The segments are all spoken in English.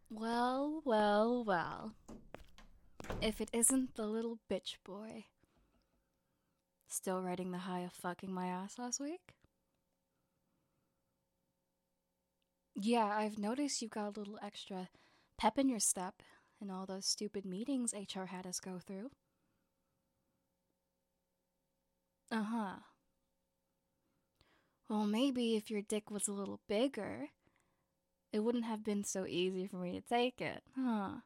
Well, well, well. If it isn't the little bitch boy. Still riding the high of fucking my ass last week? Yeah, I've noticed you've got a little extra pep in your step in all those stupid meetings HR had us go through. Uh huh. Well, maybe if your dick was a little bigger, it wouldn't have been so easy for me to take it, huh?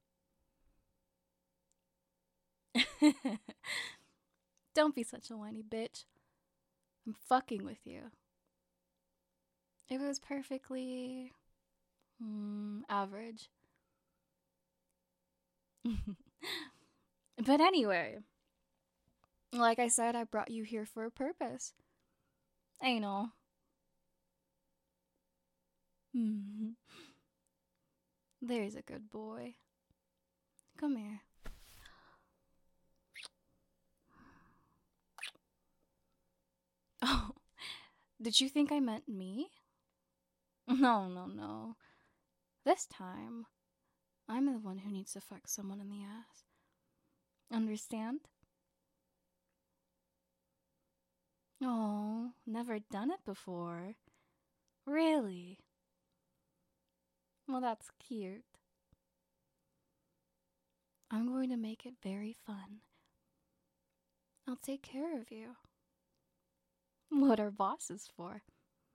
Don't be such a whiny bitch. I'm fucking with you. It was perfectly average. But anyway, like I said, I brought you here for a purpose. Anal. There's a good boy. Come here. Oh, did you think I meant me? No, no, no. This time, I'm the one who needs to fuck someone in the ass. Understand? Oh, never done it before. Really? Well, that's cute. I'm going to make it very fun. I'll take care of you. What are bosses for?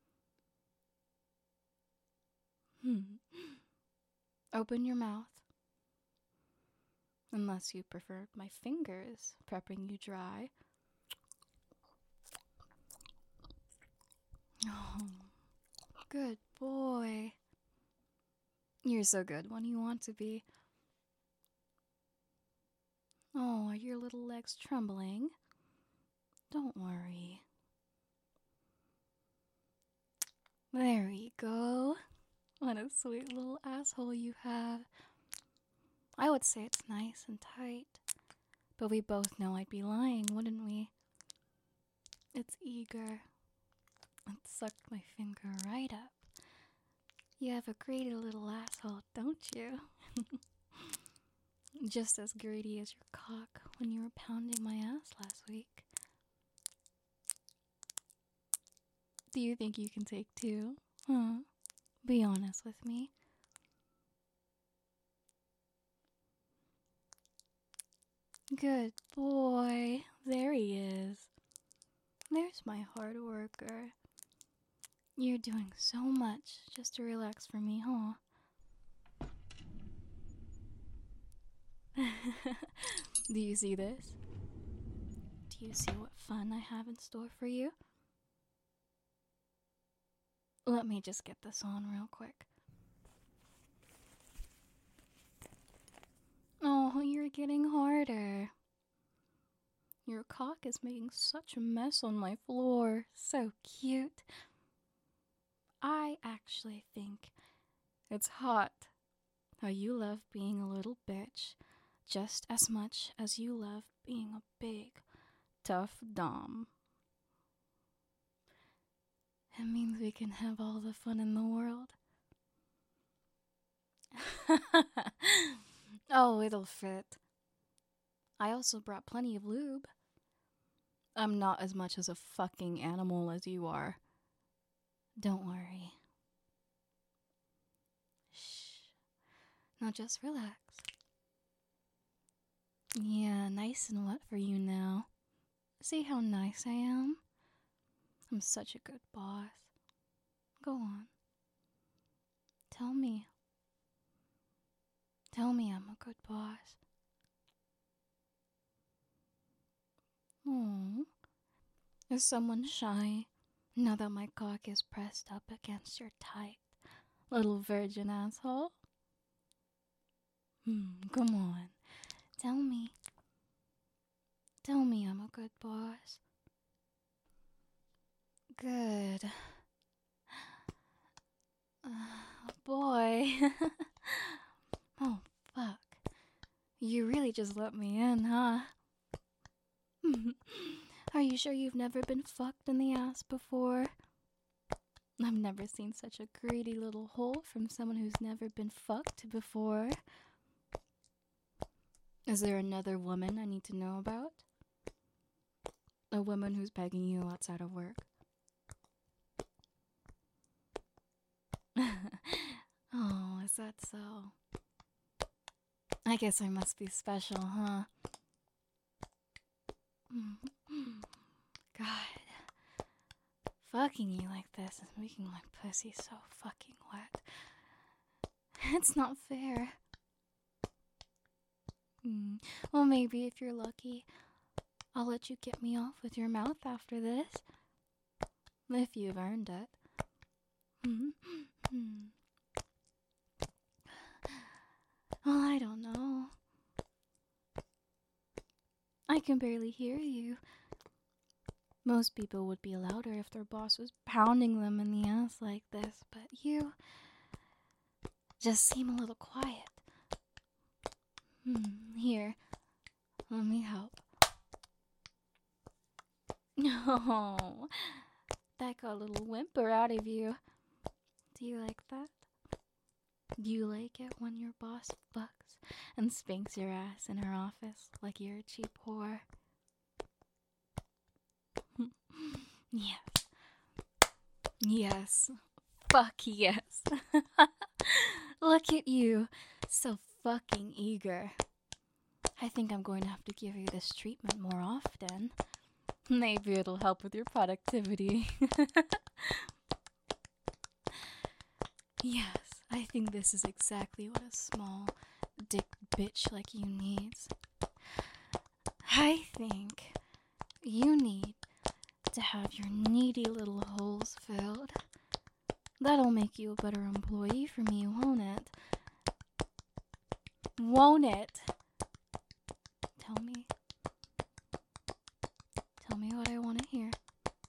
Open your mouth. Unless you prefer my fingers prepping you dry. Oh, good boy. You're so good when you want to be. Oh, are your little legs trembling? Don't worry. There we go. What a sweet little asshole you have. I would say it's nice and tight, but we both know I'd be lying, wouldn't we? It's eager. It sucked my finger right up. You have a greedy little asshole, don't you? Just as greedy as your cock when you were pounding my ass last week. Do you think you can take two? Huh? Be honest with me. Good boy. There he is. There's my hard worker. You're doing so much just to relax for me, huh? Do you see this? Do you see what fun I have in store for you? Let me just get this on real quick. Oh, you're getting harder. Your cock is making such a mess on my floor. So cute. I actually think it's hot how you love being a little bitch just as much as you love being a big, tough dom. It means we can have all the fun in the world. Oh, it'll fit. I also brought plenty of lube. I'm not as much as a fucking animal as you are. Don't worry. Shh. Now just relax. Yeah, nice and wet for you now. See how nice I am? I'm such a good boss. Go on. Tell me. Tell me I'm a good boss. Oh, is someone shy now that my cock is pressed up against your tight little virgin asshole? Come on. Tell me. Tell me I'm a good boss. Good. Boy. Oh, fuck. You really just let me in, huh? Are you sure you've never been fucked in the ass before? I've never seen such a greedy little hole from someone who's never been fucked before. Is there another woman I need to know about? A woman who's begging you outside of work? Oh, is that so? I guess I must be special, huh? God. Fucking you like this is making my pussy so fucking wet. It's not fair. Well, maybe if you're lucky, I'll let you get me off with your mouth after this. If you've earned it. Well, I don't know. I can barely hear you. Most people would be louder if their boss was pounding them in the ass like this, but you just seem a little quiet. Here, let me help. No, that got a little whimper out of you. Do you like that? Do you like it when your boss fucks and spanks your ass in her office like you're a cheap whore? Yes. Yes. Fuck yes. Look at you. So fucking eager. I think I'm going to have to give you this treatment more often. Maybe it'll help with your productivity. Yes, I think this is exactly what a small dick bitch like you needs. I think you need to have your needy little holes filled. That'll make you a better employee for me, won't it? Won't it? Tell me. Tell me what I want to hear.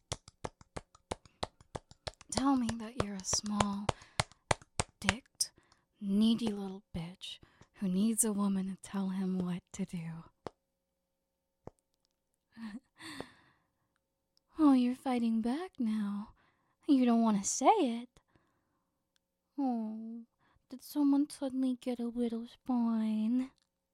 Tell me that you're a small, dicked, needy little bitch who needs a woman to tell him what to do. Oh, you're fighting back now. You don't want to say it. Oh, did someone suddenly get a little spine?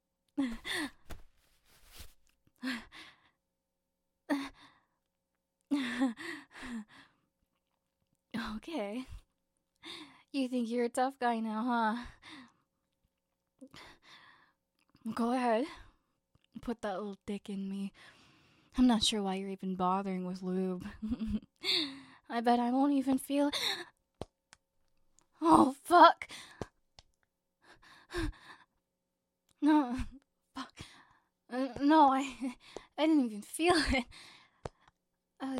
Okay. You think you're a tough guy now, huh? Go ahead. Put that little dick in me. I'm not sure why you're even bothering with lube. I bet I won't even feel it. Oh, fuck. No. Fuck. No, I didn't even feel it. I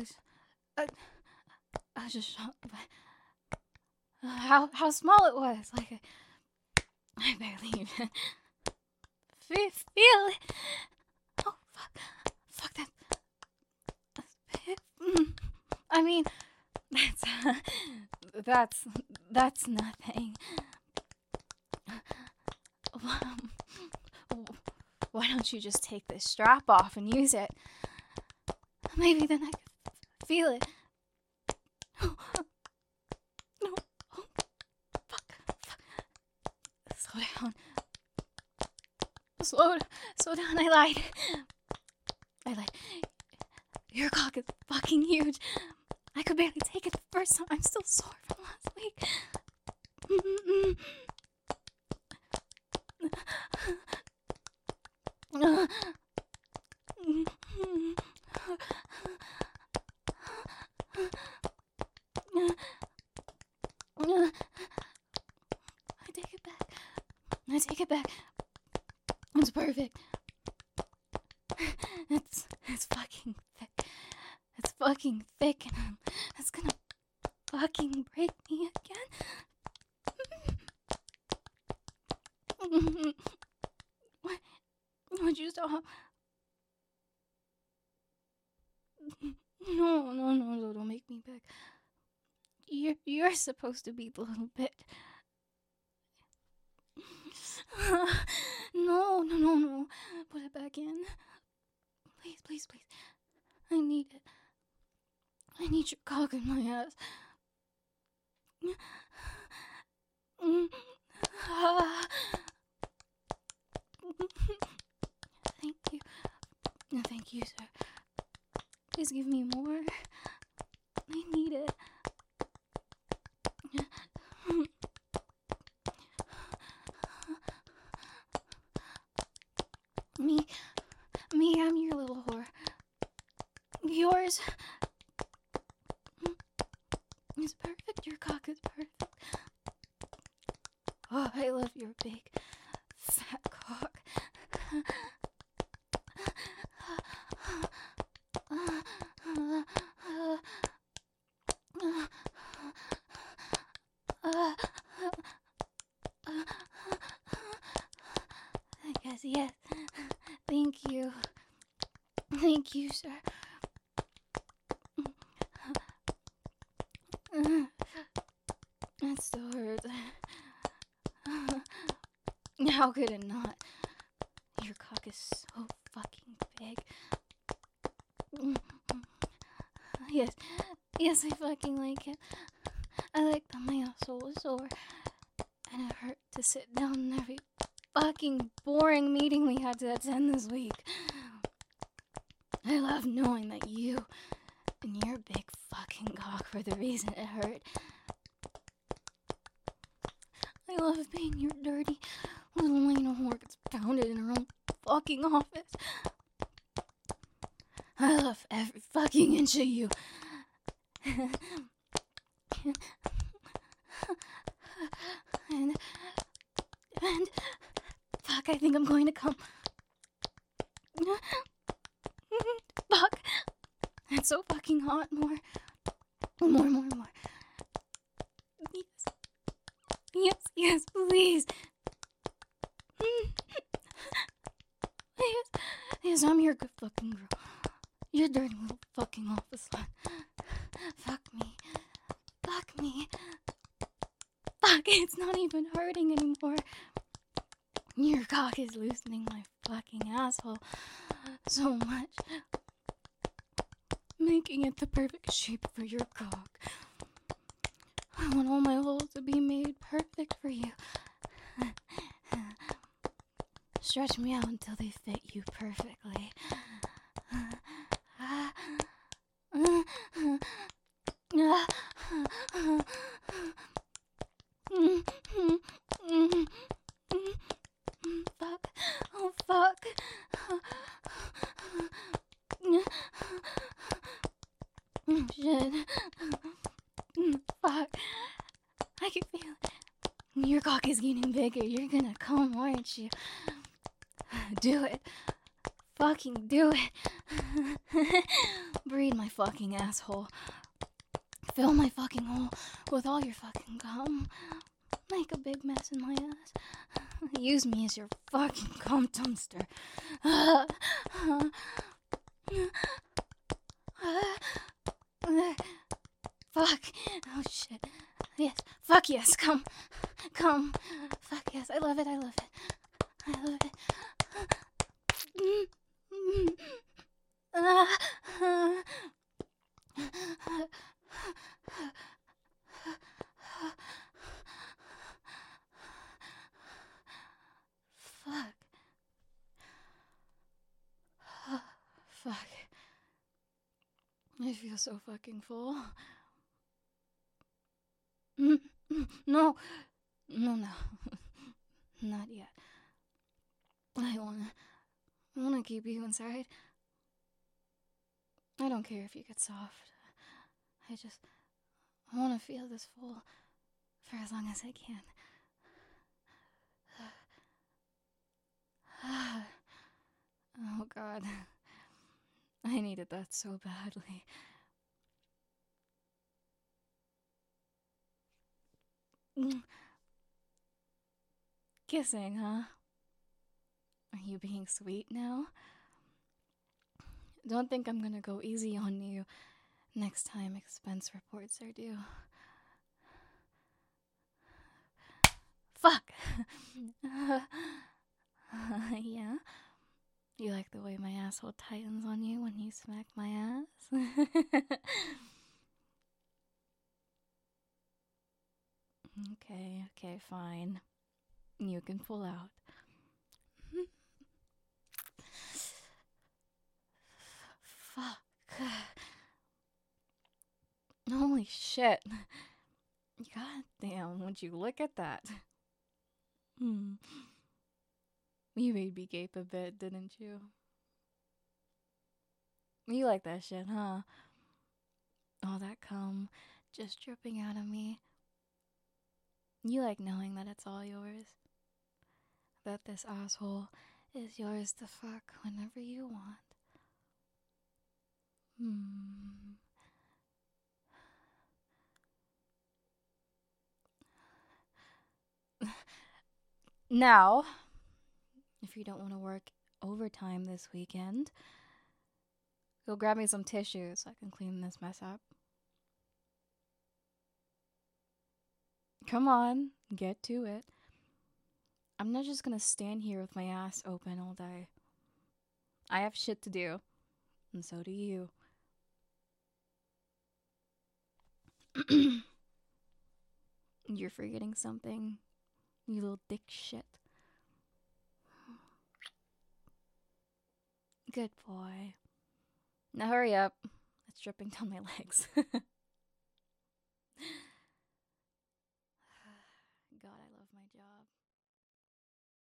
was just shocked by how small it was. Like, I barely even feel it. Oh, fuck. Fuck that. I mean, that's nothing. Why don't you just take this strap off and use it? Maybe then I could feel it. No. Oh, fuck. Slow down. Slow down. I lied. Your cock is fucking huge. I could barely take it the first time. I'm still sore from last week. I take it back. It's perfect. It's fucking thick. It's fucking thick, and it's gonna fucking break me again. Would you stop? No, don't make me beg. You're supposed to be the little bit. No. Put it back in. Please. I need it. I need your cock in my ass. Thank you. No, thank you, sir. Please give me more. I need it. Me, I'm your little whore. Yours is perfect. Your cock is perfect. Oh, I love your big, fat cock. Yes. Thank you. Thank you, sir. That still hurts. How could it not? Your cock is so fucking big. Yes, I fucking like it. I like that my asshole was sore. And it hurt to sit down in every fucking boring meeting we had to attend this week. I love knowing that you and your big fucking cock were the reason it hurt. I love being your dirty little Lena whore gets pounded in her own fucking office. I love every fucking inch of you. and fuck, I think I'm going to come. Fuck. It's so fucking hot. More. Yes, please. Yes, I'm your good fucking girl. Your dirty little fucking office slut. Fuck me. Fuck, it's not even hurting anymore. Your cock is loosening my fucking asshole so much, making it the perfect shape for your cock. I want all my holes to be made perfect for you. Stretch me out until they fit you perfectly. Fuck. Oh, fuck. Oh, shit. Fuck. I can feel it. Your cock is getting bigger. You're gonna come, aren't you? Do it. Fucking do it. Breed my fucking asshole. Fill my fucking hole with all your fucking cum. Make a big mess in my ass. Use me as your fucking cum dumpster. Fuck. Oh shit. Yes. Fuck yes. Come. Fuck yes. I love it. Fuck. I feel so fucking full. No. Not yet. I wanna keep you inside. I don't care if you get soft. I wanna feel this full for as long as I can. Oh god. I needed that so badly. Kissing, huh? Are you being sweet now? Don't think I'm gonna go easy on you next time expense reports are due. Fuck! Yeah? You like the way my asshole tightens on you when you smack my ass? Okay, fine. You can pull out. Fuck. Holy shit. God damn, would you look at that? You made me gape a bit, didn't you? You like that shit, huh? All that cum just dripping out of me. You like knowing that it's all yours. That this asshole is yours to fuck whenever you want. Now, if you don't want to work overtime this weekend, go grab me some tissues so I can clean this mess up. Come on, get to it. I'm not just gonna stand here with my ass open all day. I have shit to do, and so do you. You're forgetting something, you little dick shit. Good boy. Now hurry up. It's dripping down my legs.